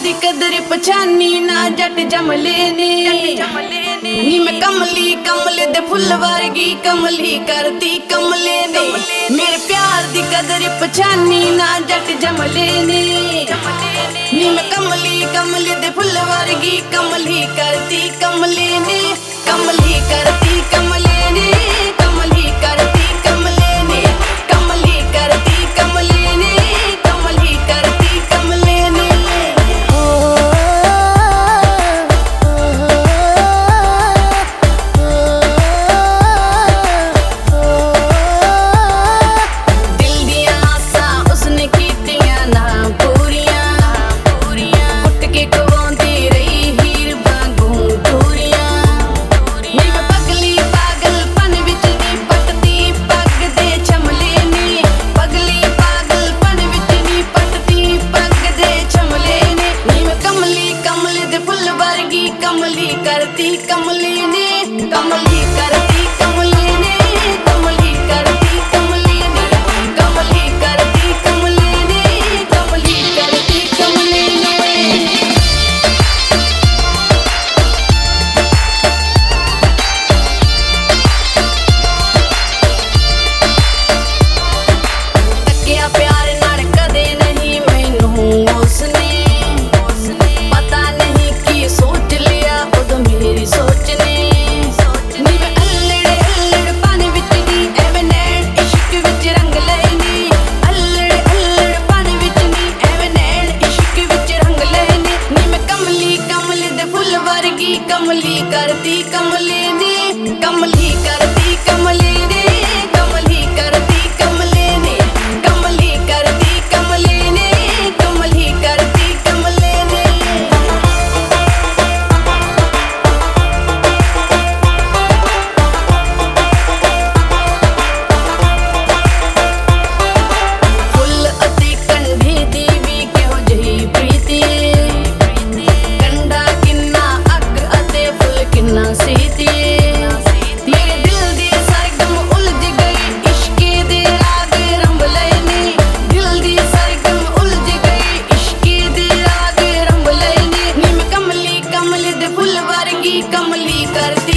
दी कदर पछानी ना जट जमले ने नी मैं कमली कमले दे फुल वर्गी कमली करती कमले ने मेरे प्यार दी कदर पछानी ना जट जमले ने नी मैं कमली कमले दे फुल वर्गी कमली करती कमले ने कमली करती कमले ने कमली करती कमले ने कमली करती कमले ने कमली करती कमले ने दिल दिया आसा उसने कीतियां ना पूरियां उठ के कवांदी रही हीर वांगू दूरियां नी मैं पगली पागलपन विच नी पटदी पग दे छमले नी पगली पागलपन विच नी पटदी पग दे छमले ने नी मैं कमली कमले दे फुल वर्गी कमली करती कमले ने कमली करती कमले ने कमली करती कमले ने कमली करती कमले ने कमली करती कमले ने तकिया प्यार नाल कदे नहीं मैनू उसने पता नहीं की सोच लिया उदों मेरी सोच ने नी मैं अल्लड़ पान विच नी एवें नैन इश्क विच रंग लए नी अल्लड़ पान विच नी एवें नैन इश्क विच रंग लए नी नी मैं कमली कमले दे फुल वर्गी कमली करती कमले ने कमली करती कमले ने कमली करती कमले ने कमली करती कमले ने कमली करती कमले ने फुल अति कंढी दी भी किहो जही प्रीति कंढा किन्ना अग अते फुल किन्ना सीती मेरे दिल दी सरगम उलझ गई इश्के दे राग रंभ लए ने दिल दी सरगम उलझ गई इश्के दे राग रंभ लए ने नी मैं कमली कमले दे फुल वर्गी कमली करती